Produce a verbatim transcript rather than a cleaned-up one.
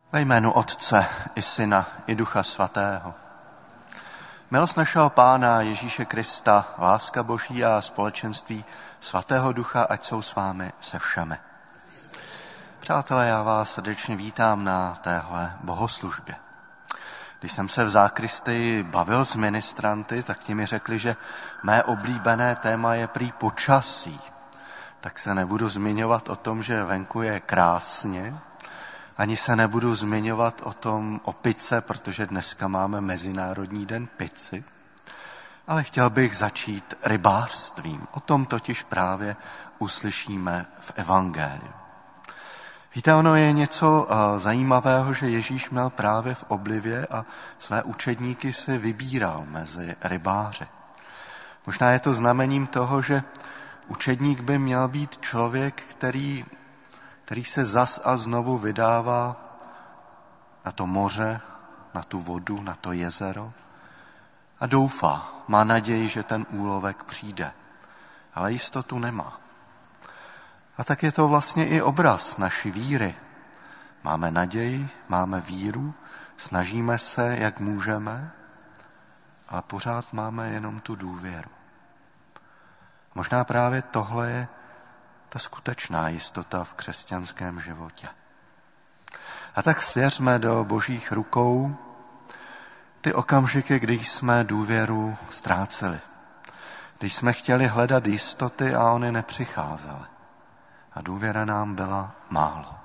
Ve jménu Otce i Syna i Ducha Svatého. Milost našeho Pána Ježíše Krista, láska Boží a společenství Svatého Ducha, ať jsou s vámi se všemi. Přátelé, já vás srdečně vítám na téhle bohoslužbě. Když jsem se v zákristii bavil s ministranty, tak ti mi řekli, že mé oblíbené téma je prý počasí. Tak se nebudu zmiňovat o tom, že venku je krásně, ani se nebudu zmiňovat o tom o pice, protože dneska máme Mezinárodní den pici, ale chtěl bych začít rybářstvím. O tom totiž právě uslyšíme v evangeliu. Víte, ono je něco zajímavého, že Ježíš měl právě v oblivě a své učedníky si vybíral mezi rybáři. Možná je to znamením toho, že učedník by měl být člověk, který, který se zas a znovu vydává na to moře, na tu vodu, na to jezero a doufá, má naději, že ten úlovek přijde, ale jistotu nemá. A tak je to vlastně i obraz naší víry. Máme naději, máme víru, snažíme se, jak můžeme, ale pořád máme jenom tu důvěru. Možná právě tohle je ta skutečná jistota v křesťanském životě. A tak svěřme do Božích rukou ty okamžiky, kdy jsme důvěru ztráceli. Když jsme chtěli hledat jistoty a ony nepřicházely. A důvěra nám byla málo.